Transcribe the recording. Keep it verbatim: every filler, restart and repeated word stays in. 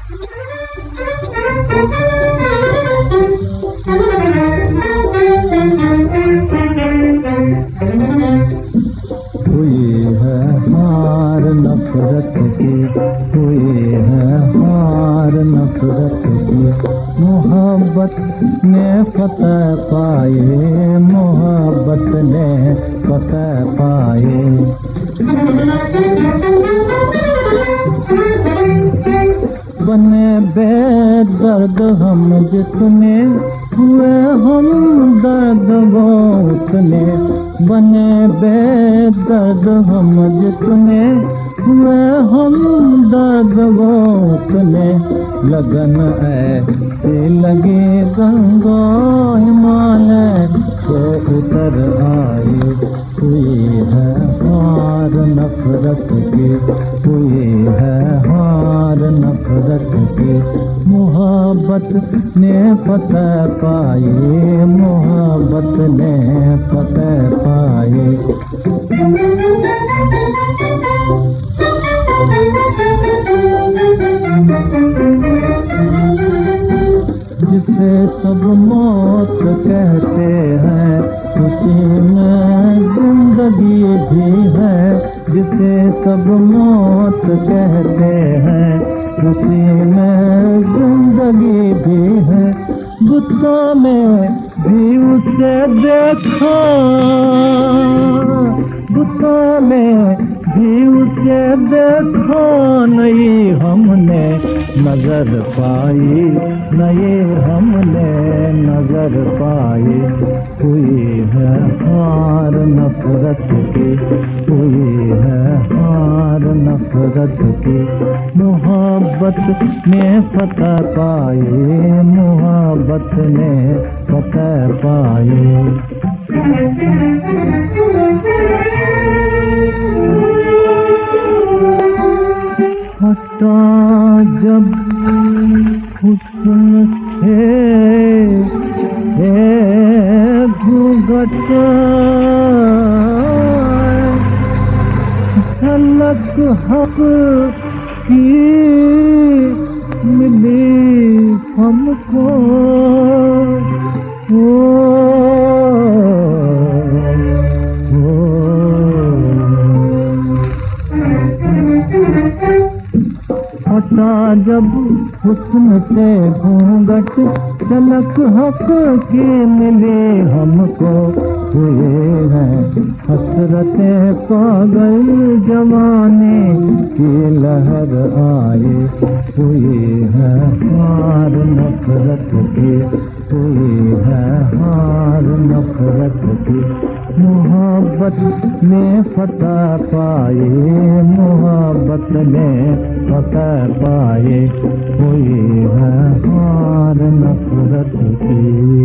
हुई है हार नफरत की, हुई है हार नफरत की, मोहब्बत ने फतह पाए, मोहब्बत ने फतह पाए। बने बेदर्द हम जितने, हुए हम दर्द वो उतने। बने बेदर्द हम जितने, हुए हम दर्द वो उतने। लगन ऐसी लगी गंगा हिमालय को उतर आई। हुई है हार नफरत की, हुई है हार नफरत की, मोहब्बत ने फतह पाई, मोहब्बत ने फतह पाई। जिसे सब मौत कहते हैं, उसी में जिंदगी भी है। जिसे सब मौत कहते हैं, उसी में जिंदगी भी है। बुतों में भी उसे देखा, बुतों में भी उसे देखा, नहीं हमने नजर पाई, नहीं हमने नजर पाई। हुई है हार नफरत की, हुई है हार नफरत की, मोहब्बत ने फतह पाई, मोहब्बत ने फतह पाई। हटा जब हुस्न थे घूंघट, झलक हक की मिली हमको। ओ, हटा जब हुस्न से घूंघट, झलक हक की मिले हमको। हुए हैं हसरतें पागल जवानी की लहर आए। हुई है हार नफरत की, हुई है हार नफरत की, मोहब्बत ने फतह पाए, मोहब्बत ने फतह पाए। हुई है हार नफरत की।